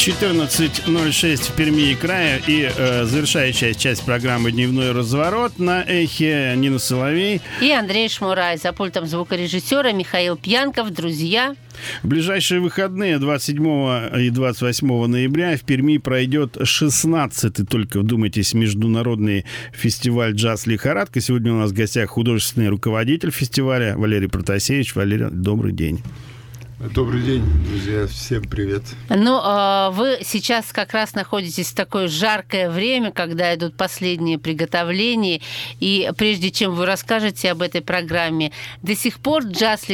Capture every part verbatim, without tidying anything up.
четырнадцать ноль шесть в Перми и крае. И э, завершающая часть программы «Дневной разворот» на эхе. Нина Соловей и Андрей Шмурай. За пультом звукорежиссера Михаил Пьянков. Друзья, в ближайшие выходные двадцать седьмого и двадцать восьмого ноября в Перми пройдет шестнадцатый, только вдумайтесь, международный фестиваль «Джаз Лихорадка». Сегодня у нас в гостях художественный руководитель фестиваля Валерий Протасевич. Валерий, добрый день. Добрый день, друзья. Всем привет. Ну, вы сейчас как раз находитесь в такое жаркое время, когда идут последние приготовления. И прежде чем вы расскажете об этой программе, до сих пор «Джаз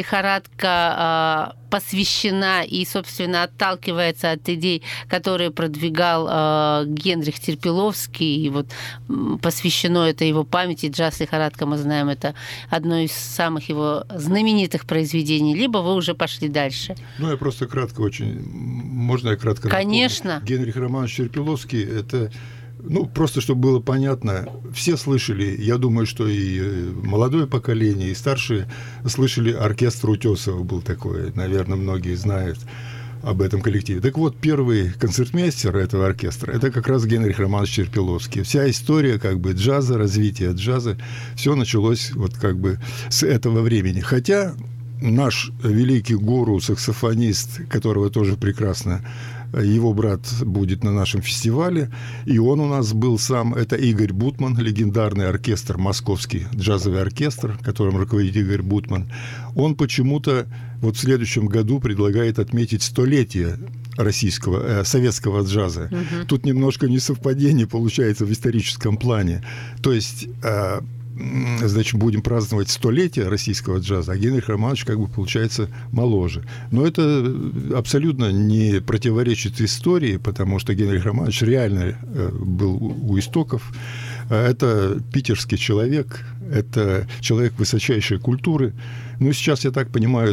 Лихорадка» посвящена и, собственно, отталкивается от идей, которые продвигал э, Генрих Терпеловский. И вот посвящено это его памяти. «Джаз Лихорадка», мы знаем, это одно из самых его знаменитых произведений. Либо вы уже пошли дальше. Ну, я просто кратко очень... Можно я кратко? Конечно. Напомню? Генрих Романович Терпеловский, это... Ну, просто чтобы было понятно, все слышали, я думаю, что и молодое поколение, и старшие слышали, оркестр Утесова был такой, наверное, многие знают об этом коллективе. Так вот, первый концертмейстер этого оркестра, это как раз Генрих Романович Терпеловский. Вся история как бы джаза, развития джаза, все началось вот как бы с этого времени. Хотя наш великий гуру, саксофонист, которого тоже прекрасно, его брат будет на нашем фестивале, и он у нас был сам, это Игорь Бутман, легендарный оркестр, московский джазовый оркестр, которым руководит Игорь Бутман. Он почему-то вот в следующем году предлагает отметить столетие российского, э, советского джаза. Угу. Тут немножко несовпадение получается в историческом плане. То есть... Э, значит, будем праздновать столетие российского джаза, а Генрих Романович, как бы, получается, моложе. Но это абсолютно не противоречит истории, потому что Генрих Романович реально был у истоков. Это питерский человек, это человек высочайшей культуры. Ну, сейчас, я так понимаю,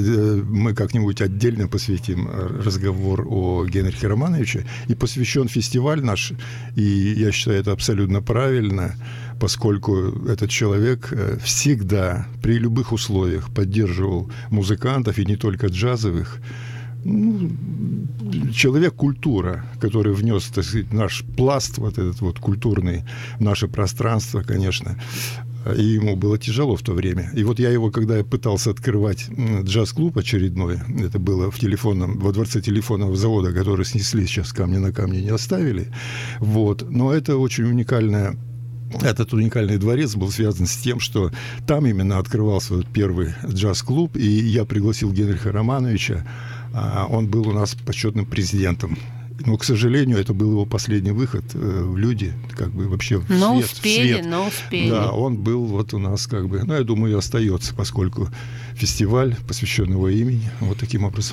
мы как-нибудь отдельно посвятим разговор о Генрихе Романовиче. И посвящен фестиваль наш, и я считаю, это абсолютно правильно, поскольку этот человек всегда, при любых условиях, поддерживал музыкантов, и не только джазовых. Ну, человек-культура, который внес, так сказать, наш пласт, вот этот вот культурный, в наше пространство, конечно. И ему было тяжело в то время. И вот я его, когда я пытался открывать джаз-клуб очередной, это было в телефонном, во дворце телефонного завода, который снесли, сейчас камня на камне не оставили. Вот. Но это очень уникальная... Этот уникальный дворец был связан с тем, что там именно открывался вот первый джаз-клуб, и я пригласил Генриха Романовича. Он был у нас почетным президентом. Но, к сожалению, это был его последний выход в люди, как бы вообще в но свет. Успели, в свет. Но успели. Да, он был вот у нас как бы, ну, я думаю, и остается, поскольку фестиваль посвящен его имени, вот таким образом.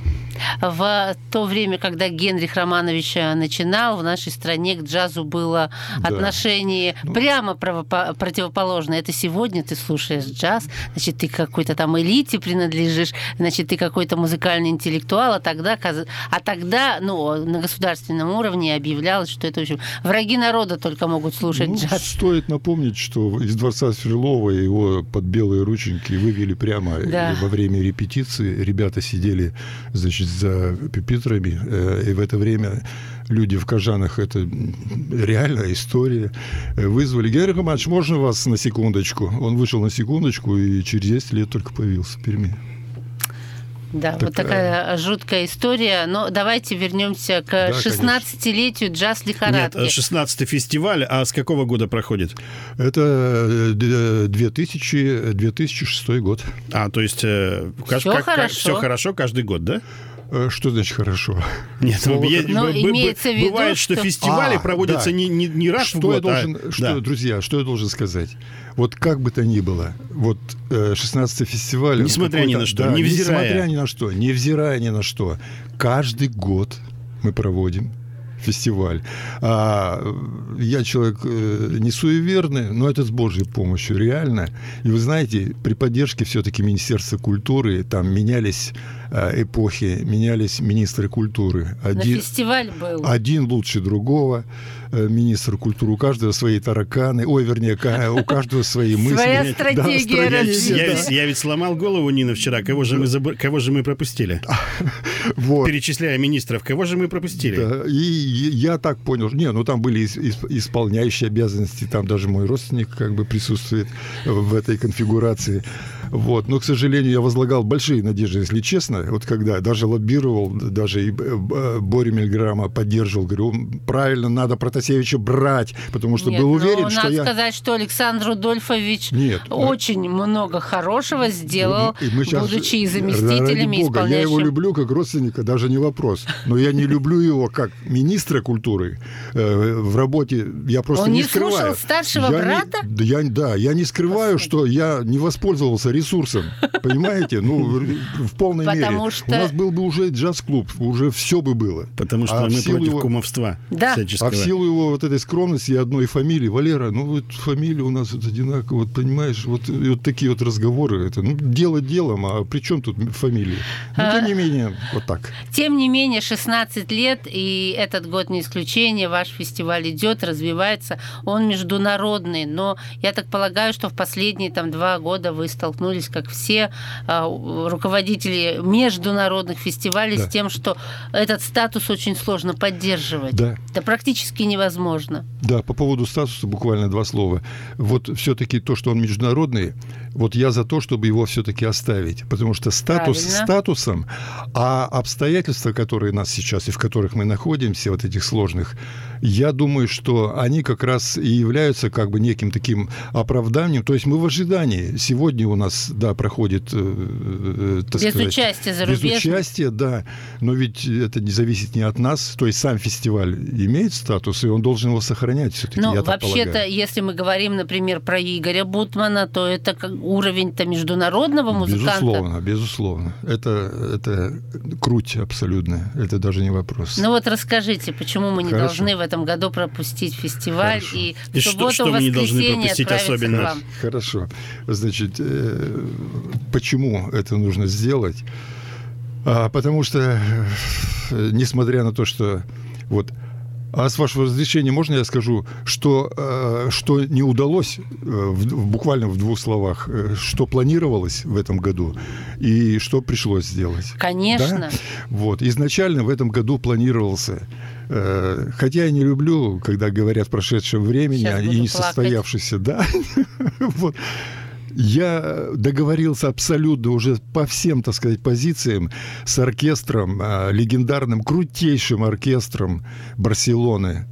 В то время, когда Генрих Романович начинал, в нашей стране к джазу было да. отношение ну, прямо противоположное. Это сегодня ты слушаешь джаз, значит, ты какой-то там элите принадлежишь, значит, ты какой-то музыкальный интеллектуал, а тогда, а тогда ну, на государственном уровне объявлялось, что это, в общем, враги народа только могут слушать ну, джаз. Стоит напомнить, что из дворца Сверлова его под белые рученьки вывели прямо да. во время репетиции. Ребята сидели, значит, за пюпитрами, и в это время люди в кожанах, это реальная история, вызвали. Генрих Романович, можно вас на секундочку? Он вышел на секундочку и через десять лет только появился в Перми. Да, такая... вот такая жуткая история. Но давайте вернемся к да, шестнадцатилетию «Джаз Лихорадки». Нет, шестнадцатый фестиваль, а с какого года проходит? Это две тысячи шестой год. А, то есть все, как, хорошо. Как, все хорошо каждый год, да? Что значит хорошо? Нет, ну, есть, ну, б- имеется в виду, бывает, что, что фестивали а, проводятся да. не, не, не раз что в год. Я должен, а... что, да. Друзья, что я должен сказать? Вот как бы то ни было, вот шестнадцатый фестиваль... Несмотря ни на что, да, невзирая. Несмотря ни на что, невзирая ни на что, каждый год мы проводим фестиваль. А, я человек э, не суеверный, но это с Божьей помощью, реально. И вы знаете, при поддержке все-таки Министерства культуры там менялись эпохи менялись министры культуры. Один, Но фестиваль был. Один лучше другого. Министр культуры, у каждого свои тараканы, ой, вернее, у каждого свои мысли. Своя стратегия. Да, я, я, ведь, я ведь сломал голову, Нина, вчера. Кого же мы, заб... кого же мы пропустили? Вот. Перечисляя министров, кого же мы пропустили? Да, и я так понял. Не, ну там были исполняющие обязанности, там даже мой родственник как бы присутствует в этой конфигурации. Вот. Но, к сожалению, я возлагал большие надежды, если честно. Вот когда даже лоббировал, даже и Борю Мильграма поддерживал, говорю, правильно, надо Протасевича брать, потому что Нет, был уверен, надо что я... Надо сказать, что Александр Рудольфович Нет, очень мы... много хорошего сделал, и мы сейчас... будучи и заместителями, Бога, исполняющим... Я его люблю как родственника, даже не вопрос. Но я не люблю его как министра культуры. В работе я просто Он не, не скрываю. слушал старшего я брата? Не, я, да, я не скрываю, Господи. что я не воспользовался ресурсом. Понимаете? Ну, в полной Потому мере. что... У нас был бы уже джаз-клуб, уже все бы было. Потому что а мы против его... кумовства да. всяческого. А в силу его вот этой скромности и одной фамилии, Валера, ну вот фамилия у нас вот одинаковая, вот понимаешь, вот, вот такие вот разговоры. Это, ну, дело делом, а при чем тут фамилии? Но тем не менее, вот так. Тем не менее, шестнадцать лет, и этот год не исключение, ваш фестиваль идет, развивается, он международный, но я так полагаю, что в последние там два года вы столкнулись, как все э, руководители международных фестивалей, да. с тем, что этот статус очень сложно поддерживать. Да. Это практически невозможно. Да, по поводу статуса буквально два слова. Вот все-таки то, что он международный, вот я за то, чтобы его все-таки оставить, потому что статус Правильно. статусом, а обстоятельства, которые нас сейчас и в которых мы находимся, вот этих сложных, я думаю, что они как раз и являются как бы неким таким оправданием. То есть мы в ожидании. Сегодня у нас, да, проходит, э, так без сказать, участия зарубежных. Без участия, да. Но ведь это не зависит не от нас. То есть сам фестиваль имеет статус, и он должен его сохранять все-таки. Ну, я так вообще-то, полагаю. если мы говорим, например, про Игоря Бутмана, то это как уровень-то международного музыканта. Безусловно, безусловно. Это, это круть абсолютно. Это даже не вопрос. Ну вот расскажите, почему мы не Хорошо. должны в этом году пропустить фестиваль Хорошо. и в И субботу, что, что мы не должны воскресенье пропустить отправиться особенно? к вам? Хорошо. Значит, э, почему это нужно сделать? А, потому что, э, несмотря на то, что вот. А с вашего разрешения можно я скажу, что, э, что не удалось, э, в, буквально в двух словах, э, что планировалось в этом году и что пришлось сделать? Конечно. Да? Вот. Изначально в этом году планировался, э, хотя я не люблю, когда говорят в прошедшем времени и не состоявшийся, да, вот. Я договорился абсолютно уже по всем, так сказать, позициям с оркестром, легендарным, крутейшим оркестром Барселоны.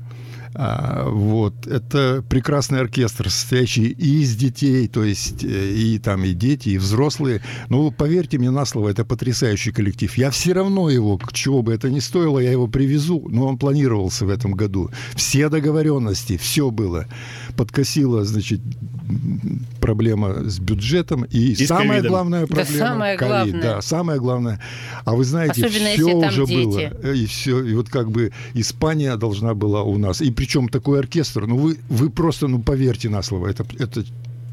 Вот. Это прекрасный оркестр, состоящий и из детей, то есть и там и дети, и взрослые. Но поверьте мне на слово, это потрясающий коллектив. Я все равно его, к чего бы это ни стоило, я его привезу, но он планировался в этом году. Все договоренности, все было. Подкосила, значит, проблема с бюджетом и, и самая главная проблема да, самое ковид. главное. Да, самое главное. А вы знаете, особенно все уже дети. было. И все, и вот как бы Испания должна была у нас. И причем такой оркестр, ну вы, вы просто, ну поверьте на слово, это, это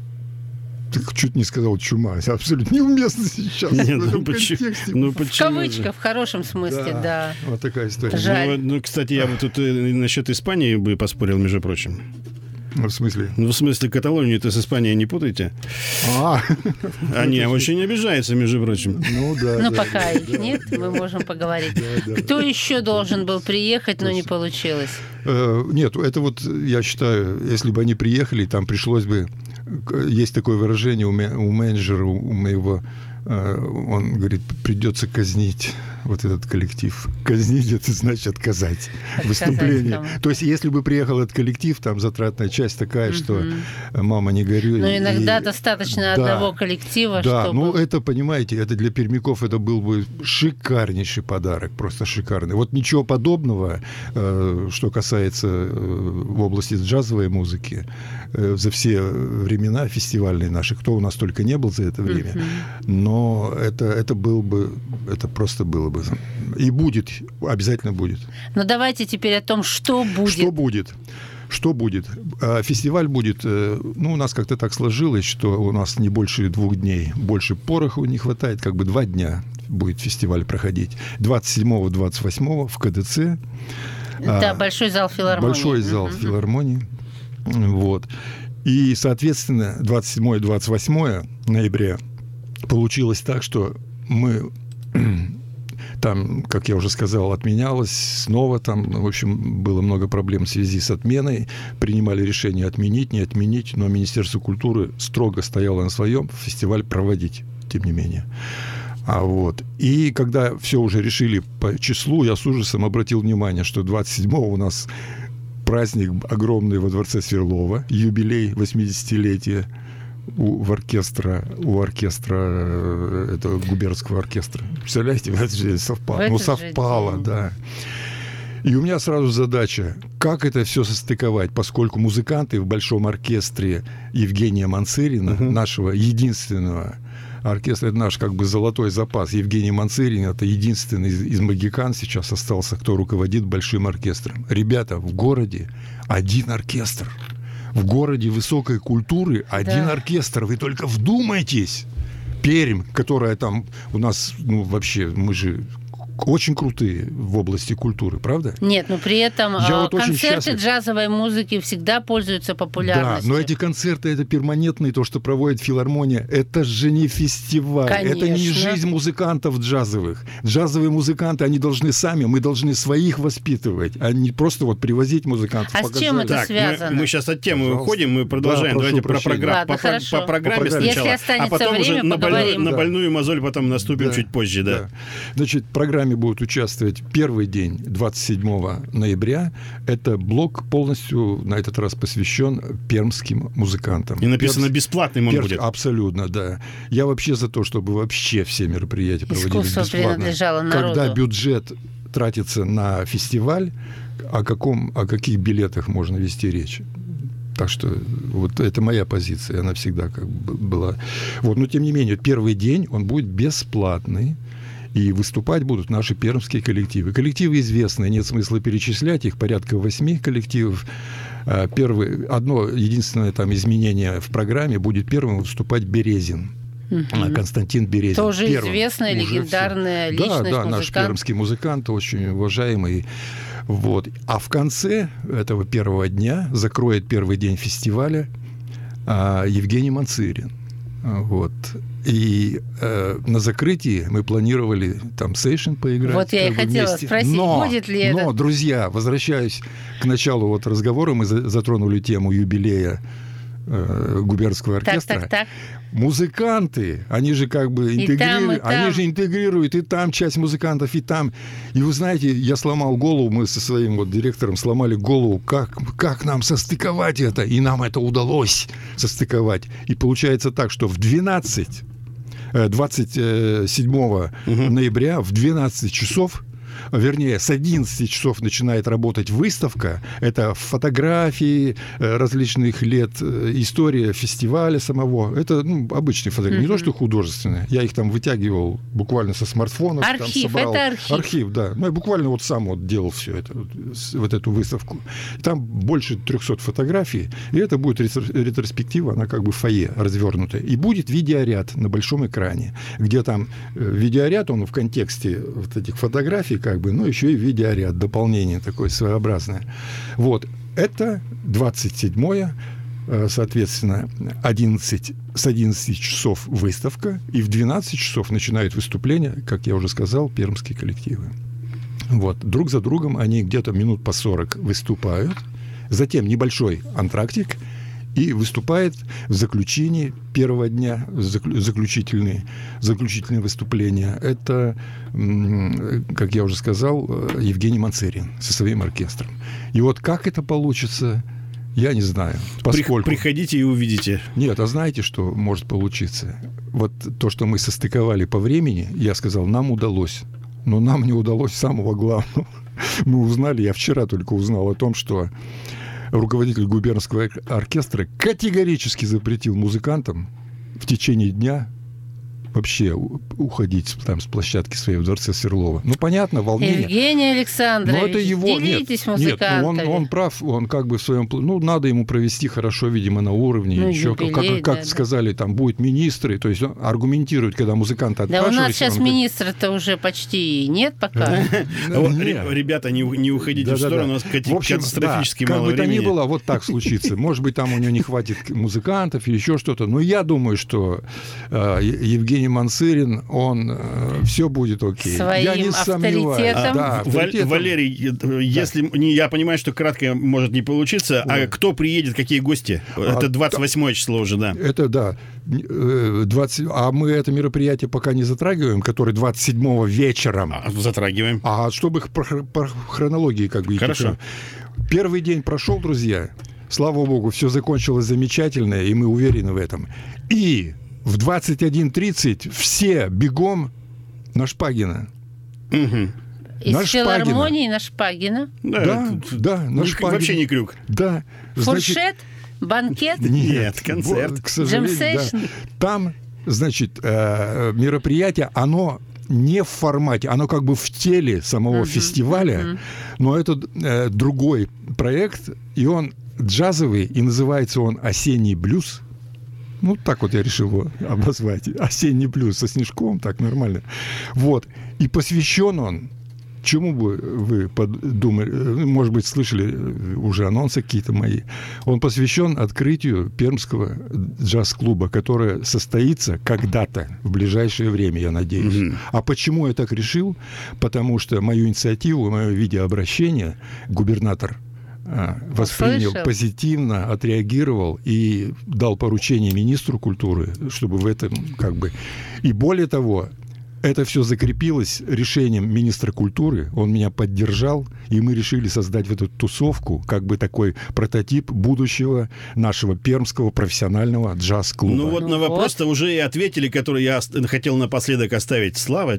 чуть не сказал чума, абсолютно неуместно сейчас. Нет, в этом ну, почему, контексте. ну, В кавычках, в хорошем смысле, да. да. Вот такая история. Жаль. Ну, ну, кстати, я бы тут насчет Испании бы поспорил, между прочим. Ну, в смысле? Ну, в смысле, Каталонию-то с Испанией не путайте. А, Они очень обижаются, между прочим. ну да. Но да, пока да, их да. нет, мы можем поговорить. Да, да. Кто еще должен был приехать, но не получилось? Э, Нет, это вот, я считаю, если бы они приехали, там пришлось бы... Есть такое выражение у, ме- у менеджера, у моего... э, Он говорит, придется казнить вот этот коллектив. Казнить — это значит отказать в выступлении. там. То есть, если бы приехал этот коллектив, там затратная часть такая, Мгм. что мама не горюй. Но иногда И- достаточно да. одного коллектива, Да, чтобы... ну это, понимаете, это для пермяков это был бы шикарнейший подарок, просто шикарный. Вот ничего подобного, э, что касается э, в области джазовой музыки, э, за все времена фестивальные наши, кто у нас только не был за это время, Мгм. но это, это был бы, это просто было бы. И будет, обязательно будет. Но давайте теперь о том, что будет. Что будет? Что будет? Фестиваль будет, ну, у нас как-то так сложилось, что у нас не больше двух дней, больше пороху не хватает, как бы два дня будет фестиваль проходить. двадцать седьмого - двадцать восьмого в ка дэ цэ. Это большой зал филармонии. Большой зал uh-huh. филармонии. Вот. И, соответственно, двадцать седьмого - двадцать восьмого ноября получилось так, что мы... Там, как я уже сказал, отменялось снова. Там, в общем, было много проблем в связи с отменой. Принимали решение отменить, не отменить. Но Министерство культуры строго стояло на своем, фестиваль проводить, тем не менее. А вот. И когда все уже решили по числу, я с ужасом обратил внимание, что двадцать седьмого у нас праздник огромный во дворце Сверлова, юбилей восьмидесятилетия. У, в оркестра, у оркестра, этого губернского оркестра. Представляете, в этот же день совпало. Ну, совпало, да. И у меня сразу задача, как это все состыковать, поскольку музыканты в большом оркестре Евгения Манцирина, uh-huh. нашего единственного оркестра, это наш как бы золотой запас. Евгений Манцирин, это единственный из, из магикан сейчас остался, кто руководит большим оркестром. Ребята, в городе один оркестр. В городе высокой культуры один да. оркестр. Вы только вдумайтесь. Пермь, которая там у нас, ну, вообще, мы же очень крутые в области культуры, правда? Нет, но при этом Я концерты вот джазовой музыки всегда пользуются популярностью. Да, но эти концерты, это перманентные, то, что проводит филармония, это же не фестиваль. Конечно. Это не жизнь музыкантов джазовых. Джазовые музыканты, они должны сами, мы должны своих воспитывать, а не просто вот привозить музыкантов. А показали. С чем это так, связано? Мы, мы сейчас от темы Пожалуйста. уходим, мы продолжаем. Да, Давайте про, программ, Ладно, по, про, по программе по сначала, Если а потом время, уже на больную, на да. больную мозоль потом наступим да. чуть позже. Да. Да. Значит, в программе будут участвовать первый день, двадцать седьмого ноября. Это блок полностью на этот раз посвящен пермским музыкантам. И написано Перс... бесплатным он Перс... будет. Абсолютно, да. Я вообще за то, чтобы вообще все мероприятия проводились Искусство бесплатно. принадлежало народу. Когда бюджет тратится на фестиваль, о, каком, о каких билетах можно вести речь? Так что вот это моя позиция, она всегда как бы была. Вот, но тем не менее, первый день он будет бесплатный. И выступать будут наши пермские коллективы. Коллективы известные, нет смысла перечислять, их порядка восьми коллективов. Первый, одно единственное там изменение в программе, будет первым выступать Березин. Угу. Константин Березин. Тоже первым. известная, Уже легендарная все. личность, Да, да, музыкант. наш пермский музыкант, очень уважаемый. Вот. А в конце этого первого дня закроет первый день фестиваля Евгений Манцирин. Вот. И э, на закрытии мы планировали там сейшн поиграть. Вот я и хотела вместе. спросить, но, будет ли это. Но, друзья, возвращаюсь к началу вот разговора, мы за, затронули тему юбилея э, губернского оркестра. Так, так, так. Музыканты, они же как бы интегрируют, они же интегрируют и там часть музыкантов, и там. И вы знаете, я сломал голову, мы со своим вот директором сломали голову, как, как нам состыковать это, и нам это удалось состыковать. И получается так, что в двенадцать, двадцать седьмого угу. ноября в двенадцать часов, вернее, с одиннадцати часов начинает работать выставка. Это фотографии различных лет, история фестиваля самого. Это ну, обычные фотографии, mm-hmm. не то, что художественные. Я их там вытягивал буквально со смартфонов. Архив, там собрал. это архив. Архив, да. Ну, я буквально вот сам вот делал все это, вот эту выставку. Там больше трехсот фотографий, и это будет ретроспектива, она как бы фойе развернутая. И будет видеоряд на большом экране, где там видеоряд, он в контексте вот этих фотографий, как бы, ну, еще и видеоряд, дополнение такое своеобразное. Вот. Это двадцать седьмое, соответственно, одиннадцать, с одиннадцати часов выставка, и в двенадцать часов начинают выступления, как я уже сказал, пермские коллективы. Вот. Друг за другом они где-то минут по сорок выступают, затем небольшой антрактик, и выступает в заключении первого дня, заключительные, заключительные выступления. Это, как я уже сказал, Евгений Манцирин со своим оркестром. И вот как это получится, я не знаю. Поскольку... Приходите и увидите. Нет, а знаете, что может получиться? Вот то, что мы состыковали по времени, я сказал, нам удалось. Но нам не удалось самого главного. Мы узнали, я вчера только узнал о том, что руководитель губернского оркестра категорически запретил музыкантам в течение дня вообще уходить там с площадки своей в дворце Сверлова. Ну, понятно, волнение. Евгений Александрович, но это его... делитесь нет, музыкантами. Нет, ну он, он прав, он как бы в своем... Ну, надо ему провести хорошо, видимо, на уровне. Ну, еще, юбилей, как, как да, сказали, там будут министры, то есть он аргументирует, когда музыканты да отпрашиваются. у нас сейчас он говорит, министра-то уже почти нет пока. Ребята, не уходите в сторону, у нас катастрофически мало времени. Как бы то ни было, вот так случится. Может быть, там у него не хватит музыкантов или еще что-то. Но я думаю, что Евгений Мансырин, он все будет окей. Своим я не авторитетом. Да, авторитетом. Валерий, если да. я понимаю, что кратко может не получиться, Ой. а кто приедет, какие гости? А, это двадцать восьмое число уже, да. Это да. двадцать А мы это мероприятие пока не затрагиваем, которое двадцать седьмого вечером. А, затрагиваем. А чтобы их по, по хронологии как бы... Хорошо. Первый день прошел, друзья. Слава богу, все закончилось замечательно, и мы уверены в этом. И в двадцать один тридцать все бегом на Шпагина. Угу. Из на филармонии на Шпагина? Да, да, да на Шпагина. Вообще не крюк. Да. Фуршет? Значит, банкет? Нет, концерт. К сожалению, да. Там, значит, мероприятие, оно не в формате, оно как бы в теле самого uh-huh, фестиваля, uh-huh. но это э, другой проект, и он джазовый, и называется он «Осенний блюз». Ну, так вот я решил его обозвать. «Осенний блюз» со снежком, так нормально. Вот. И посвящен он, чему бы вы подумали, может быть, слышали уже анонсы какие-то мои, он посвящен открытию Пермского джаз-клуба, которое состоится когда-то, в ближайшее время, я надеюсь. Mm-hmm. А почему я так решил? Потому что мою инициативу, мое видеообращение губернатор воспринял Слышал. позитивно, отреагировал и дал поручение министру культуры, чтобы в этом как бы... И более того, это все закрепилось решением министра культуры, он меня поддержал, и мы решили создать в эту тусовку как бы такой прототип будущего нашего пермского профессионального джаз-клуба. Ну вот на вопрос-то уже и ответили, который я хотел напоследок оставить. Слава.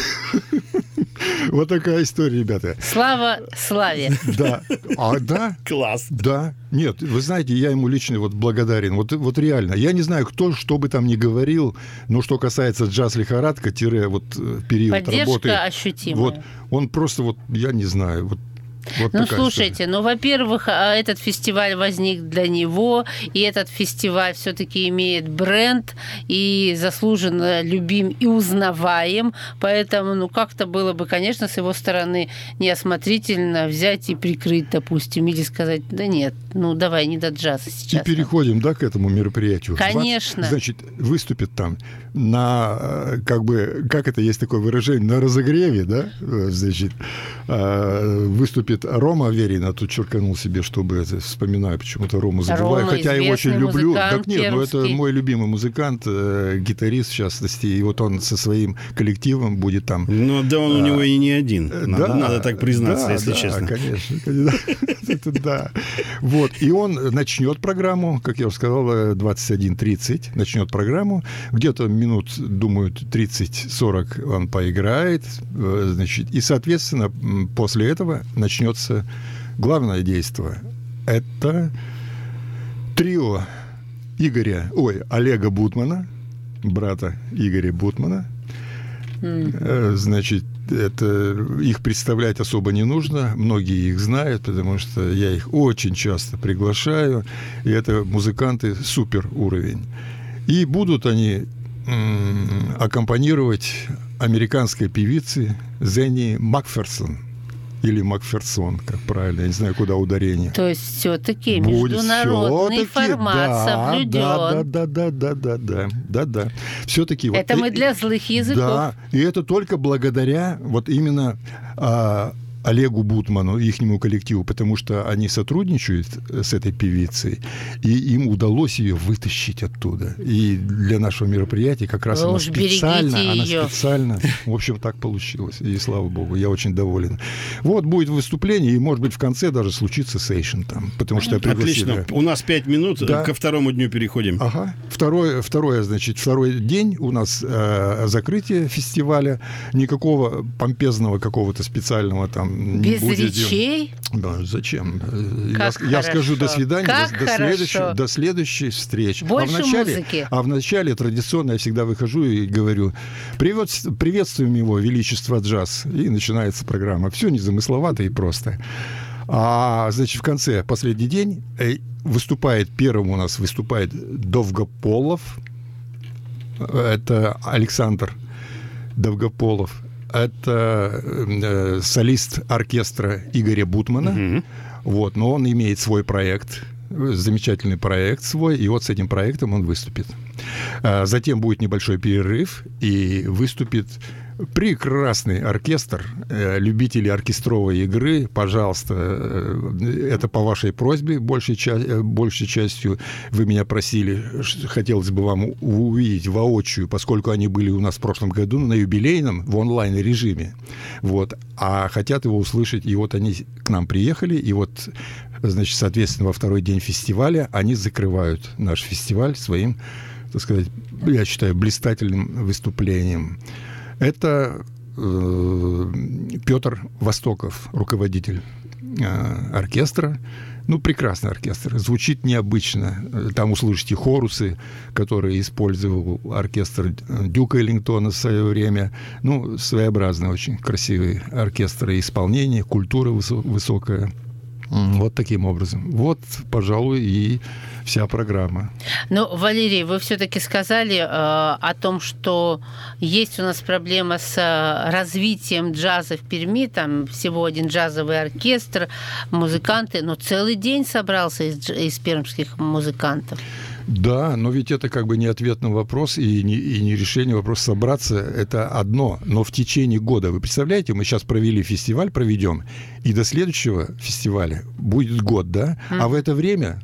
Вот такая история, ребята. Слава славе. Да. А, да? Класс. Да. Нет, вы знаете, я ему лично вот благодарен. Вот, вот реально. Я не знаю, кто что бы там ни говорил, но что касается джаз-лихорадка, тире вот период Поддержка работы. Поддержка ощутимая. Вот, он просто вот, я не знаю, вот. Вот ну, слушайте, история. ну, во-первых, этот фестиваль возник для него, и этот фестиваль все-таки имеет бренд, и заслуженно любим и узнаваем, поэтому, ну, как-то было бы, конечно, с его стороны неосмотрительно взять и прикрыть, допустим, или сказать, да нет, ну, давай, не до джаза сейчас. И переходим, да, к этому мероприятию. Конечно. двадцать, значит, выступит там на, как бы, как это есть такое выражение, на разогреве, да, значит, выступит Рома Аверин, а тут черканул себе, чтобы это, вспоминаю, почему-то Рому забываю, Рома, хотя я его очень люблю. Так нет, ну это пермский. мой любимый музыкант, э, гитарист, в частности, и вот он со своим коллективом будет там. Ну да, он а, у него и не один, надо, да, надо так признаться, да, если да, честно. конечно, это да. Вот, и он начнет программу, как я уже сказал, двадцать один тридцать начнет программу, где-то минут, думаю, тридцать-сорок он поиграет, значит, и, соответственно, после этого начнется главное действие. Это трио Игоря, ой, Олега Бутмана, брата Игоря Бутмана. Mm. Значит, это их представлять особо не нужно, многие их знают, потому что я их очень часто приглашаю, и это музыканты супер уровень. И будут они м- аккомпанировать американской певице Зенни Макферсон. Или Макферсон, как правильно, я не знаю, куда ударение. То есть все-таки международный все-таки, формат да, соблюден. Да, да, да, да, да, да, да, да. Все-таки это вот, мы и, для злых языков. Да, и это только благодаря вот именно а, Олегу Бутману, ихнему коллективу, потому что они сотрудничают с этой певицей, и им удалось ее вытащить оттуда. И для нашего мероприятия как раз Вы она уж специально, она ее. специально, в общем, так получилось. И слава богу, я очень доволен. Вот будет выступление, и, может быть, в конце даже случится сейшн там, потому что я пригласил. Отлично. У нас пять минут, да. Ко второму дню переходим. Ага. Второе, второе, значит, второй день у нас э, закрытие фестиваля. Никакого помпезного какого-то специального там Без речей? Да, зачем? Как я, я скажу до свидания, как до, до, следующей, до следующей встречи. Больше а вначале, музыки. А вначале традиционно я всегда выхожу и говорю: Привет, приветствуем его величество джаз. И начинается программа. Все незамысловато и просто. А, значит, в конце, последний день, выступает, первым у нас выступает Довгополов. Это Александр Довгополов. Это э, солист оркестра Игоря Бутмана. Mm-hmm. Вот, но он имеет свой проект, замечательный проект свой, и вот с этим проектом он выступит. А затем будет небольшой перерыв, и выступит прекрасный оркестр, э, любители оркестровой игры. Пожалуйста, э, это по вашей просьбе, большей, ча- большей частью вы меня просили. Хотелось бы вам увидеть воочию, поскольку они были у нас в прошлом году на юбилейном в онлайн-режиме. Вот. А хотят его услышать, и вот они к нам приехали, и вот, значит, соответственно, во второй день фестиваля они закрывают наш фестиваль своим, так сказать, я считаю, блистательным выступлением. Это э, Петр Востоков, руководитель э, оркестра. Ну, прекрасный оркестр. Звучит необычно. Там услышите хорусы, которые использовал оркестр Дюка Эллингтона в свое время. Ну, своеобразно очень красивый оркестр и исполнение, культура высо- высокая. Вот таким образом. Вот, пожалуй, и вся программа. Ну, Валерий, вы все-таки сказали э, о том, что есть у нас проблема с э, развитием джаза в Перми. Там всего один джазовый оркестр, музыканты, но целый день собрался из, из пермских музыкантов. Да, но ведь это как бы не ответ на вопрос и не, и не решение вопроса. Собраться – это одно, но в течение года. Вы представляете, мы сейчас провели фестиваль, проведем, и до следующего фестиваля будет год, да? Mm. А в это время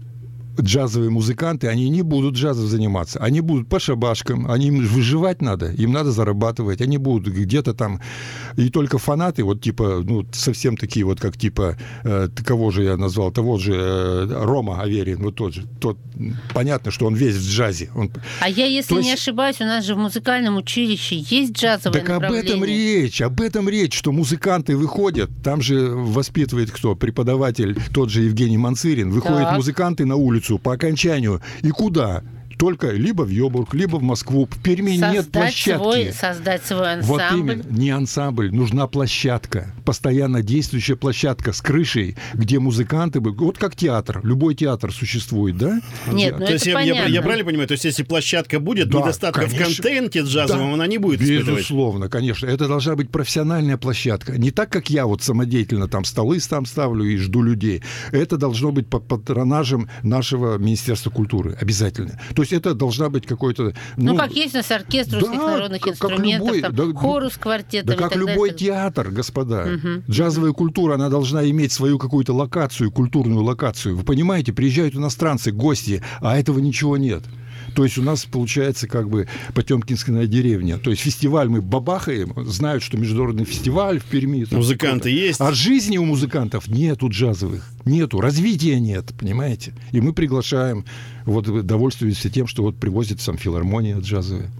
джазовые музыканты, они не будут джазом заниматься, они будут по шабашкам, они, им выживать надо, им надо зарабатывать, они будут где-то там, и только фанаты, вот типа, ну, совсем такие вот, как типа, э, кого же я назвал, того же э, Рома Аверин, вот тот же, тот, понятно, что он весь в джазе. Он... А я, если То не есть... ошибаюсь, у нас же в музыкальном училище есть джазовое так направление. Так об этом речь, об этом речь, что музыканты выходят, там же воспитывает кто? Преподаватель, тот же Евгений Мансырин, выходят так. музыканты на улицу по окончанию, и куда? Только либо в Йобург, либо в Москву. В Перми создать нет площадки. Свой, создать свой ансамбль. Вот именно. Не ансамбль, нужна площадка. Постоянно действующая площадка с крышей, где музыканты... Вот как театр. Любой театр существует, да? Нет, ну то есть это я, я, я правильно понимаю? То есть если площадка будет, да, недостатка конечно. В контенте джазовом, да, она не будет испытывать? Безусловно, конечно. Это должна быть профессиональная площадка. Не так, как я вот самодеятельно там столы там ставлю и жду людей. Это должно быть под патронажем нашего Министерства культуры. Обязательно. То есть это должна быть какой-то... Ну, ну как есть у нас оркестр русских да, народных как, инструментов, как любой, там, да, хорус, квартет. Да, как любой далее. Театр, господа. Угу. Джазовая культура, она должна иметь свою какую-то локацию, культурную локацию. Вы понимаете, приезжают иностранцы, гости, а этого ничего нет. То есть у нас получается как бы Потемкинская деревня. То есть фестиваль мы бабахаем, знают, что международный фестиваль в Перми. Музыканты есть. А жизни у музыкантов нету джазовых. Нету. Развития нет, понимаете? И мы приглашаем, вот довольствуемся тем, что вот привозит сам филармония джазовая.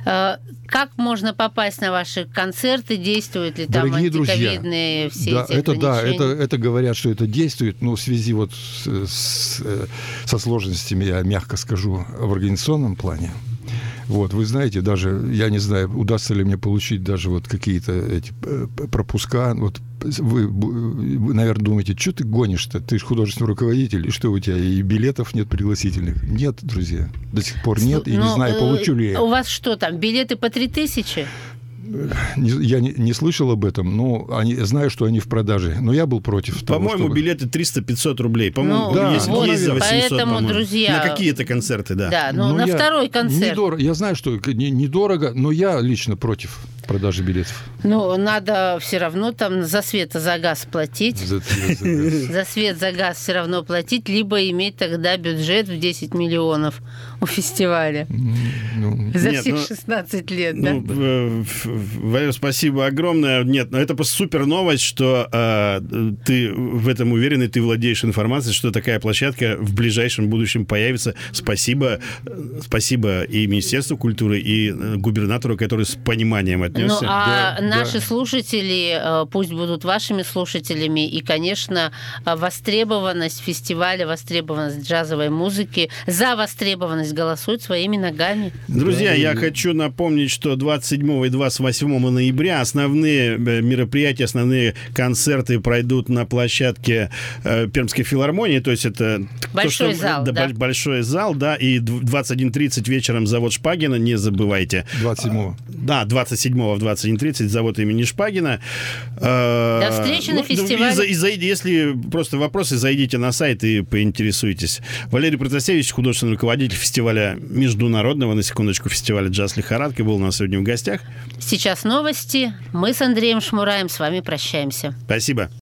Как можно попасть на ваши концерты? Действуют ли там Дорогие антиковидные друзья, все да, эти это, да, ограничения? это, это говорят, что это действует, но в связи вот с, с, со сложностями, я мягко скажу, в организационном плане. Вот, вы знаете, даже, я не знаю, удастся ли мне получить даже вот какие-то эти пропуска. Вот вы, вы, наверное, думаете, что ты гонишь-то? Ты же художественный руководитель, и что у тебя, и билетов нет пригласительных? Нет, друзья, до сих пор нет, и но, не знаю, получу ли я. У вас что там, билеты по три тысячи? Я не, не слышал об этом, но они, знаю, что они в продаже. Но я был против. По-моему, того, чтобы... билеты триста-пятьсот рублей. По-моему, ну, да, есть, вот, есть за восемьсот, поэтому, по-моему. друзья... На какие-то концерты, да. Да, но, но на второй концерт. Недорого. Я знаю, что недорого, но я лично против продажи билетов. Ну, надо все равно там за свет и за газ платить. За свет, за газ. За свет, за газ все равно платить, либо иметь тогда бюджет в десять миллионов у фестиваля. Ну, за нет, всех ну, шестнадцать лет, ну, да? Валерий, спасибо огромное. Нет, но это просто супер новость, что э, ты в этом уверен, и ты владеешь информацией, что такая площадка в ближайшем будущем появится. Спасибо, спасибо и Министерству культуры, и губернатору, который с пониманием относится. проснешься. Ну, а Да, наши да. слушатели, пусть будут вашими слушателями, и, конечно, востребованность фестиваля, востребованность джазовой музыки, за востребованность голосуют своими ногами. Друзья, Да, я и- хочу напомнить, что двадцать седьмого и двадцать восьмого ноября основные мероприятия, основные концерты пройдут на площадке э, Пермской филармонии, то есть это... Большой то, что, зал, да, да. Большой зал, да, и двадцать один тридцать вечером завод Шпагина, не забывайте. двадцать седьмого. Да, двадцать седьмого в двадцать один тридцать завод имени Шпагина. До встречи на фестивале. И, и, и, если просто вопросы, зайдите на сайт и поинтересуйтесь. Валерий Протасевич, художественный руководитель фестиваля международного, на секундочку, фестиваля «Джаз Лихорадка», был у нас сегодня в гостях. Сейчас новости. Мы с Андреем Шмураем с вами прощаемся. Спасибо.